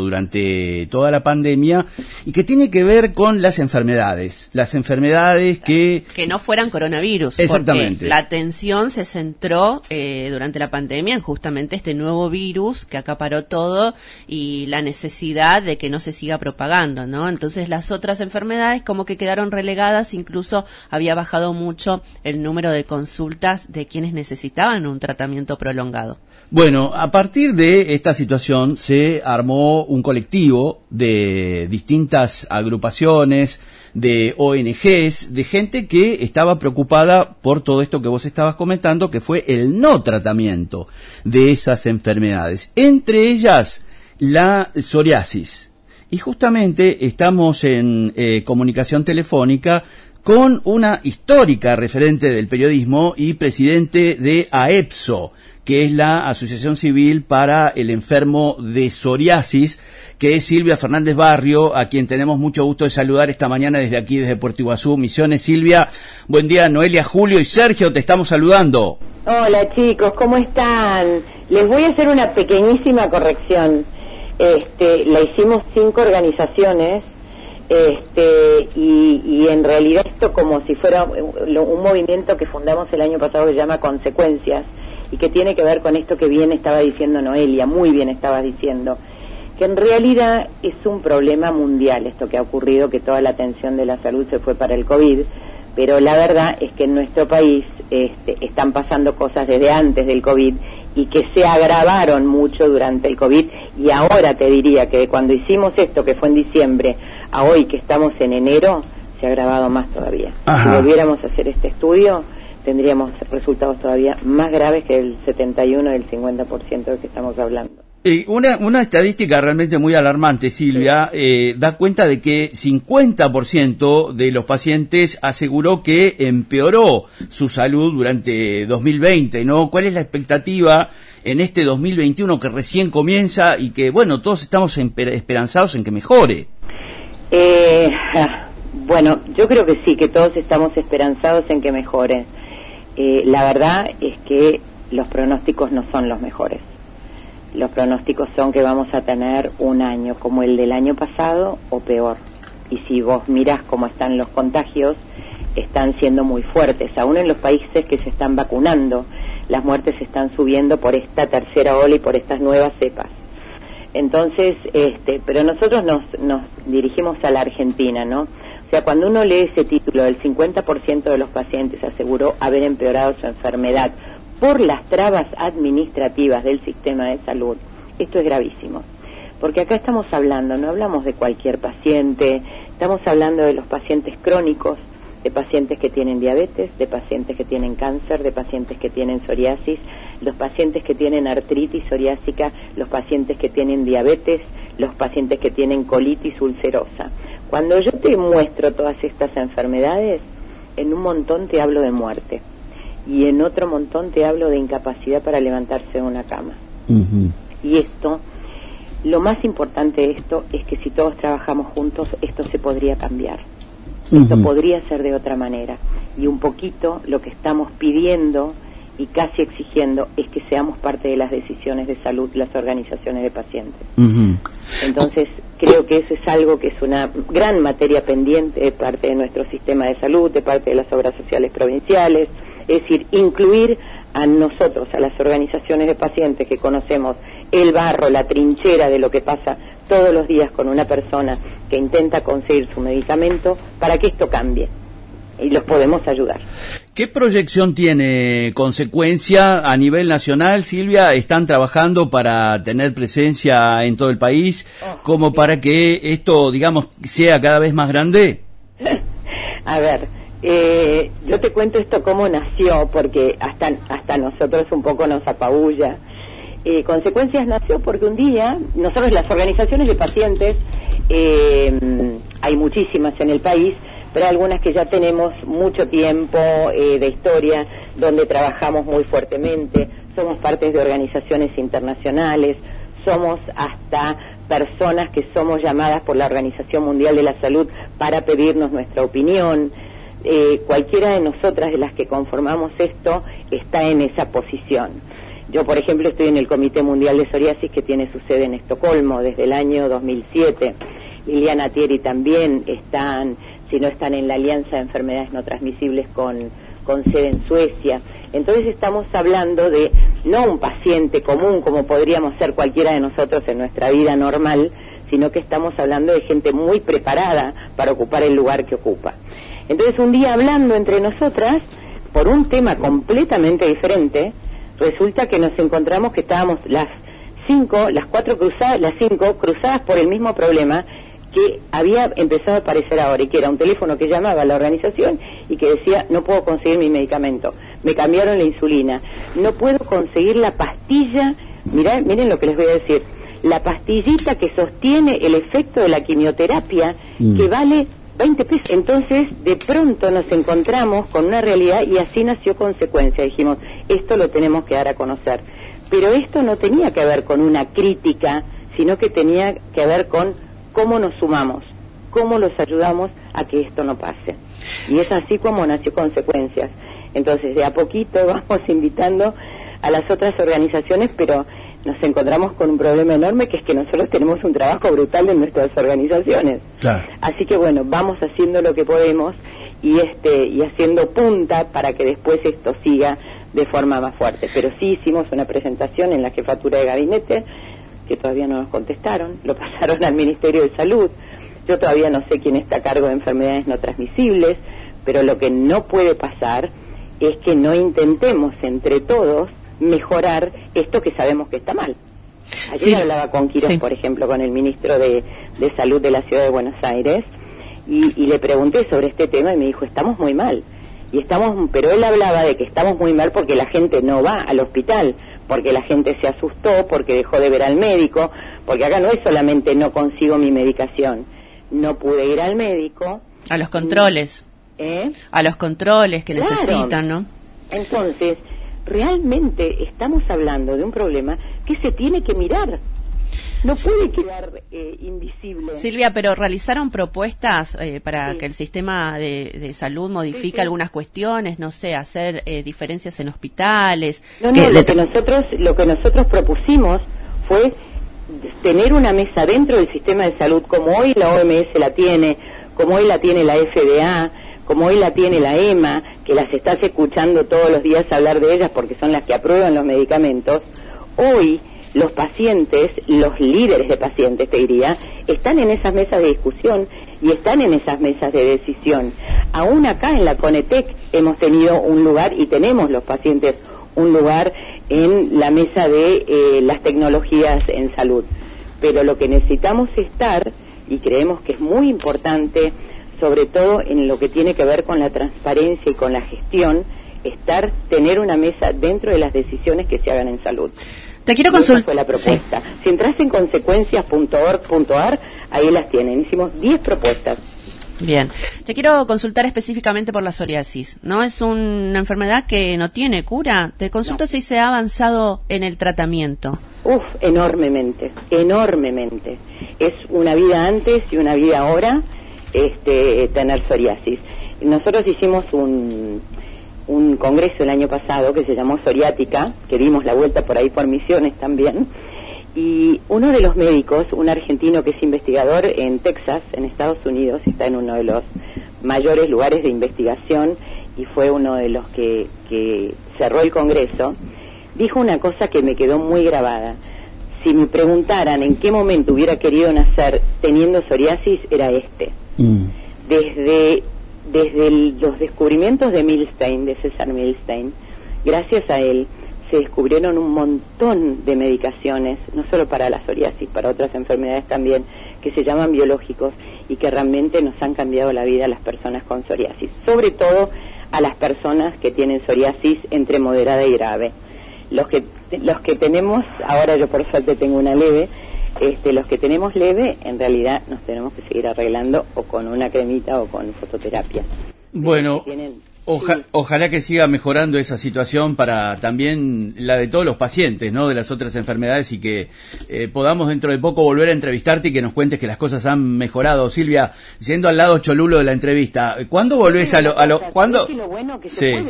durante toda la pandemia y que tiene que ver con las enfermedades que no fueran coronavirus. Exactamente. Porque la atención se centró durante la pandemia en justamente este nuevo virus que acaparó todo y la necesidad de que no se siga propagando, ¿no? Entonces las otras enfermedades como que quedaron relegadas, incluso había bajado mucho el número de consultas de quienes necesitaban un tratamiento prolongado. Bueno, a partir de esta situación se armó un colectivo de distintas agrupaciones, de ONGs, de gente que estaba preocupada por todo esto que vos estabas comentando, que fue el no tratamiento de esas enfermedades, entre ellas la psoriasis. Y justamente estamos en comunicación telefónica con una histórica referente del periodismo y presidente de AEPSO, que es la Asociación Civil para el Enfermo de Psoriasis, que es Silvia Fernández Barrio, a quien tenemos mucho gusto de saludar esta mañana desde aquí, desde Puerto Iguazú, Misiones. Silvia, buen día. Noelia, Julio y Sergio, te estamos saludando. Hola chicos, ¿cómo están? Les voy a hacer una pequeñísima corrección. La hicimos 5 organizaciones, y en realidad esto como si fuera un movimiento que fundamos el año pasado que se llama Consecuencias, y que tiene que ver con esto que bien estaba diciendo Noelia, muy bien estabas diciendo, que en realidad es un problema mundial esto que ha ocurrido, que toda la atención de la salud se fue para el COVID, pero la verdad es que en nuestro país están pasando cosas desde antes del COVID y que se agravaron mucho durante el COVID, y ahora te diría que de cuando hicimos esto, que fue en diciembre, a hoy que estamos en enero, se ha agravado más todavía. Ajá. Si volviéramos a hacer este estudio, tendríamos resultados todavía más graves que el 71 del 50% del que estamos hablando. Una estadística realmente muy alarmante, Silvia, da cuenta de que 50% de los pacientes aseguró que empeoró su salud durante 2020, ¿no? ¿Cuál es la expectativa en este 2021 que recién comienza y que, bueno, todos estamos esperanzados en que mejore? Bueno, yo creo que sí, que todos estamos esperanzados en que mejore. La verdad es que los pronósticos no son los mejores. Los pronósticos son que vamos a tener un año como el del año pasado o peor. Y si vos mirás cómo están los contagios, están siendo muy fuertes. Aún en los países que se están vacunando, las muertes están subiendo por esta tercera ola y por estas nuevas cepas. Entonces, pero nosotros nos dirigimos a la Argentina, ¿no? O sea, cuando uno lee ese título, el 50% de los pacientes aseguró haber empeorado su enfermedad por las trabas administrativas del sistema de salud, esto es gravísimo. Porque acá estamos hablando, no hablamos de cualquier paciente, estamos hablando de los pacientes crónicos, de pacientes que tienen diabetes, de pacientes que tienen cáncer, de pacientes que tienen psoriasis, los pacientes que tienen artritis psoriásica, los pacientes que tienen diabetes, los pacientes que tienen colitis ulcerosa. Cuando yo te muestro todas estas enfermedades, en un montón te hablo de muerte y en otro montón te hablo de incapacidad para levantarse de una cama. Uh-huh. Y esto, lo más importante de esto es que si todos trabajamos juntos, esto se podría cambiar. Esto podría ser de otra manera. Y un poquito lo que estamos pidiendo y casi exigiendo es que seamos parte de las decisiones de salud, las organizaciones de pacientes. Entonces, creo que eso es algo que es una gran materia pendiente de parte de nuestro sistema de salud, de parte de las obras sociales provinciales, es decir, incluir a nosotros, a las organizaciones de pacientes que conocemos el barro, la trinchera de lo que pasa todos los días con una persona que intenta conseguir su medicamento para que esto cambie y los podemos ayudar. ¿Qué proyección tiene Consecuencia a nivel nacional, Silvia? ¿Están trabajando para tener presencia en todo el país como para que esto, digamos, sea cada vez más grande? A ver, yo te cuento esto cómo nació, porque hasta nosotros un poco nos apabulla. Consecuencias nació porque un día, nosotros las organizaciones de pacientes, hay muchísimas en el país, pero hay algunas que ya tenemos mucho tiempo de historia, donde trabajamos muy fuertemente, somos parte de organizaciones internacionales, somos hasta personas que somos llamadas por la Organización Mundial de la Salud para pedirnos nuestra opinión. Cualquiera de nosotras de las que conformamos esto está en esa posición. Yo, por ejemplo, estoy en el Comité Mundial de Psoriasis, que tiene su sede en Estocolmo desde el año 2007. Liliana Thierry también están, si no están en la Alianza de Enfermedades No Transmisibles con sede en Suecia. Entonces estamos hablando de no un paciente común como podríamos ser cualquiera de nosotros en nuestra vida normal, sino que estamos hablando de gente muy preparada para ocupar el lugar que ocupa. Entonces un día hablando entre nosotras, por un tema completamente diferente, resulta que nos encontramos que estábamos las cinco cruzadas por el mismo problema que había empezado a aparecer ahora, y que era un teléfono que llamaba a la organización y que decía: no puedo conseguir mi medicamento, me cambiaron la insulina, no puedo conseguir la pastilla, miren lo que les voy a decir, la pastillita que sostiene el efecto de la quimioterapia, que vale 20 pesos. Entonces, de pronto nos encontramos con una realidad, y así nació Consecuencia. Dijimos, esto lo tenemos que dar a conocer. Pero esto no tenía que ver con una crítica, sino que tenía que ver con cómo nos sumamos, cómo los ayudamos a que esto no pase. Y es así como nació Consecuencias. Entonces, de a poquito vamos invitando a las otras organizaciones, pero nos encontramos con un problema enorme, que es que nosotros tenemos un trabajo brutal en nuestras organizaciones. Claro. Así que bueno, vamos haciendo lo que podemos y haciendo punta para que después esto siga de forma más fuerte. Pero sí hicimos una presentación en la jefatura de gabinete, que todavía no nos contestaron, lo pasaron al Ministerio de Salud. Yo todavía no sé quién está a cargo de enfermedades no transmisibles, pero lo que no puede pasar es que no intentemos entre todos mejorar esto que sabemos que está mal. Ayer hablaba con Quirós, por ejemplo, con el ministro de Salud de la Ciudad de Buenos Aires, y le pregunté sobre este tema y me dijo, estamos muy mal. Pero él hablaba de que estamos muy mal porque la gente no va al hospital, porque la gente se asustó, porque dejó de ver al médico, porque acá no es solamente no consigo mi medicación, no pude ir al médico. A los controles. A los controles que necesitan, ¿no? Entonces, realmente estamos hablando de un problema que se tiene que mirar. No puede quedar invisible. Silvia, pero ¿realizaron propuestas para que el sistema de salud modifique algunas cuestiones? No sé, hacer diferencias en hospitales. No, lo que nosotros propusimos fue tener una mesa dentro del sistema de salud, como hoy la OMS la tiene, como hoy la tiene la FDA, como hoy la tiene la EMA, que las estás escuchando todos los días hablar de ellas porque son las que aprueban los medicamentos. Hoy los pacientes, los líderes de pacientes, te diría, están en esas mesas de discusión y están en esas mesas de decisión. Aún acá en la Conetec hemos tenido un lugar, y tenemos los pacientes un lugar en la mesa de las tecnologías en salud. Pero lo que necesitamos estar, y creemos que es muy importante, sobre todo en lo que tiene que ver con la transparencia y con la gestión, tener una mesa dentro de las decisiones que se hagan en salud. Te quiero consultar la propuesta. Sí. Si entras en consecuencias.org.ar, ahí las tienen. Hicimos 10 propuestas. Bien. Te quiero consultar específicamente por la psoriasis, ¿no? Es una enfermedad que no tiene cura. Te consulto si se ha avanzado en el tratamiento. Enormemente. Es una vida antes y una vida ahora, tener psoriasis. Nosotros hicimos un congreso el año pasado que se llamó Psoriática, que dimos la vuelta por ahí por Misiones también, y uno de los médicos, un argentino que es investigador en Texas, en Estados Unidos, está en uno de los mayores lugares de investigación y fue uno de los que cerró el congreso, dijo una cosa que me quedó muy grabada. Si me preguntaran en qué momento hubiera querido nacer teniendo psoriasis, era Desde los descubrimientos de Milstein, de César Milstein, gracias a él se descubrieron un montón de medicaciones, no solo para la psoriasis, para otras enfermedades también, que se llaman biológicos y que realmente nos han cambiado la vida a las personas con psoriasis, sobre todo a las personas que tienen psoriasis entre moderada y grave. Los que tenemos, ahora yo por suerte tengo una leve, los que tenemos leve, en realidad nos tenemos que seguir arreglando o con una cremita o con fototerapia. Bueno, ojalá que siga mejorando esa situación para también la de todos los pacientes, ¿no? De las otras enfermedades, y que podamos dentro de poco volver a entrevistarte y que nos cuentes que las cosas han mejorado. Silvia, yendo al lado cholulo de la entrevista, ¿cuándo volvés ¿cuándo? Lo bueno que se puede.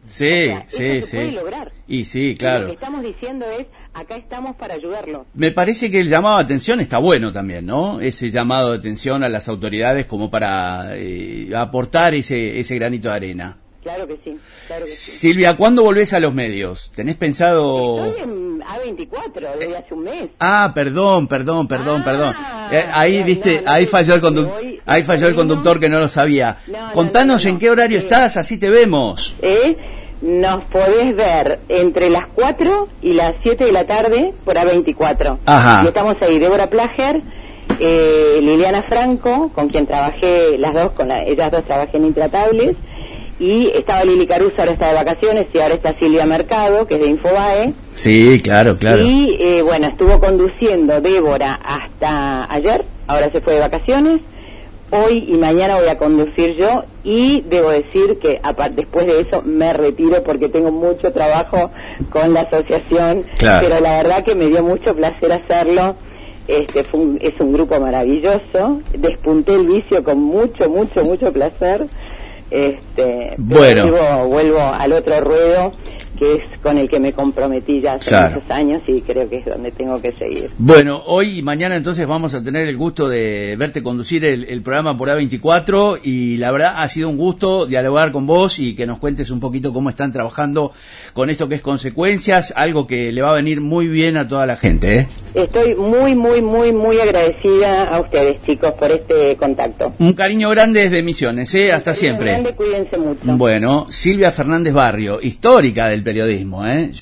Sí, o sea, sí, eso sí. se puede lograr. Y sí, claro. Y lo que estamos diciendo es, acá estamos para ayudarlos. Me parece que el llamado de atención está bueno también, ¿no? Ese llamado de atención a las autoridades como para aportar ese granito de arena. Claro que sí, claro que sí. Silvia, ¿cuándo volvés a los medios? ¿Tenés pensado...? Estoy en A24 desde hace un mes. Ah, perdón. Ahí, viste, ahí falló el conductor que no lo sabía. Contanos en qué horario estás, así te vemos. Nos podés ver entre las 4 y las 7 de la tarde por A24. Ajá. Y estamos ahí, Débora Plager, Liliana Franco, con quien trabajé ellas dos trabajé en Intratables, y estaba Lili Caruso, ahora está de vacaciones, y ahora está Silvia Mercado, que es de Infobae. Sí, claro. Y bueno, estuvo conduciendo Débora hasta ayer, ahora se fue de vacaciones. Hoy y mañana voy a conducir yo, y debo decir que después de eso me retiro porque tengo mucho trabajo con la asociación, pero la verdad que me dio mucho placer hacerlo. Es un grupo maravilloso, despunté el vicio con mucho placer. Bueno, vuelvo al otro ruedo, que es con el que me comprometí ya hace muchos años, y creo que es donde tengo que seguir. Bueno, hoy y mañana entonces vamos a tener el gusto de verte conducir el programa por A24, y la verdad ha sido un gusto dialogar con vos y que nos cuentes un poquito cómo están trabajando con esto que es Consecuencias, algo que le va a venir muy bien a toda la gente, ¿eh? Estoy muy agradecida a ustedes, chicos, por este contacto. Un cariño grande desde Misiones, ¿eh? Hasta siempre. Grande, cuídense mucho. Bueno, Silvia Fernández Barrio, histórica del periodismo, ¿eh?